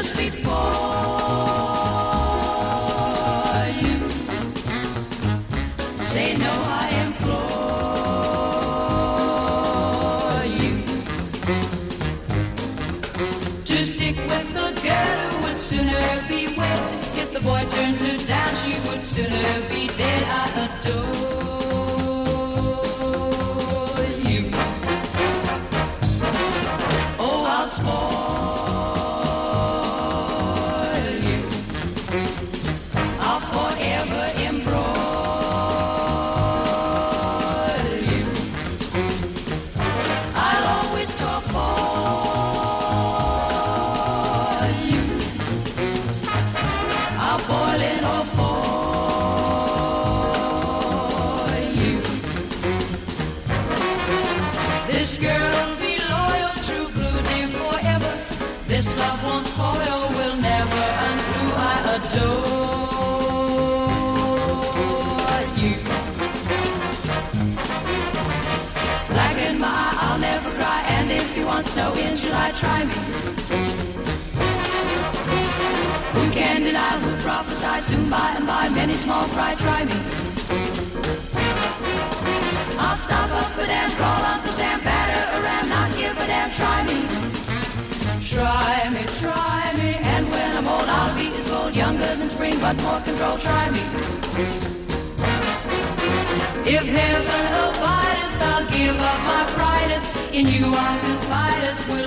just before you. Say no, I implore you to stick with the girl who would sooner be wed. If the boy turns her down, she would sooner be dead. I adore you. Oh, I'll spoil you. I'll forever embroil you. I'll always talk for you. I'll boil it all for you. This girl will be loyal, true blue, dear, forever. This love won't spoil, will never undo. I adore you. Black in my eye, I'll never cry. And if you want snow in July, try me. Who can deny, who prophesy soon by and by, many small fry, try me. I'll stop up a damn, call Uncle Sam, batter around, not give a damn, try me. Try me, and when I'm old, I'll be as old, younger than spring, but more control, try me. If heaven abideth, I'll give up my pride. In you I confideth.